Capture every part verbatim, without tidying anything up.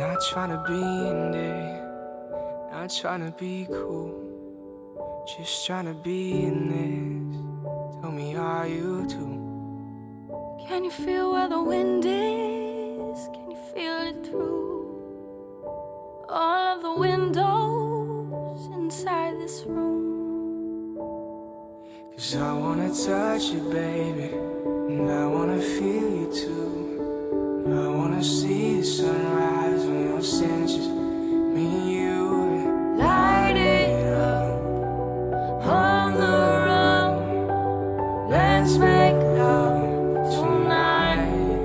Not trying to be in there, not trying to be cool, just trying to be in this. Tell me, are you too? Can you feel where the wind is? Can you feel it through all of the windows inside this room? Cause I wanna touch you, baby, and I wanna feel you too. I wanna see the sunrise on your senses, me and you. Light it up on the run. Let's make love tonight.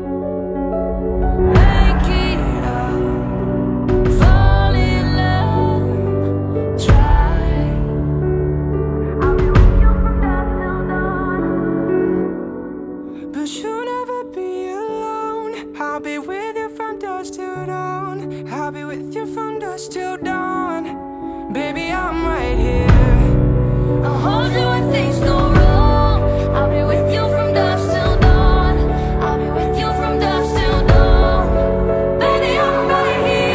Make it up, fall in love, try. I'll be with you from dusk till dawn. But you'll never be alone. I'll be with you from dusk till dawn. I'll be with you from dusk till dawn. Baby, I'm right here. I'll hold you when things go wrong. I'll be with you from dusk till dawn. I'll be with you from dusk till dawn. Baby, I'm right here.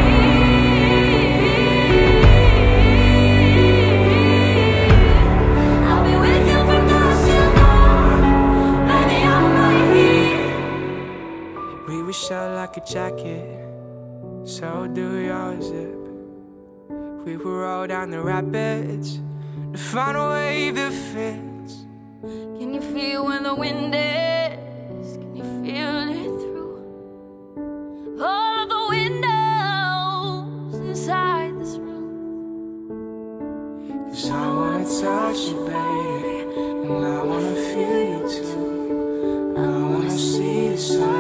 I'll be with you from dusk till dawn. Baby, I'm right here. We would shell like a jacket, so do your zip. We will roll down the rapids to find a wave that fits. Can you feel where the wind is? Can you feel it through all of the windows inside this room? Cause I wanna touch you, baby, and I wanna feel you too. I wanna see the sun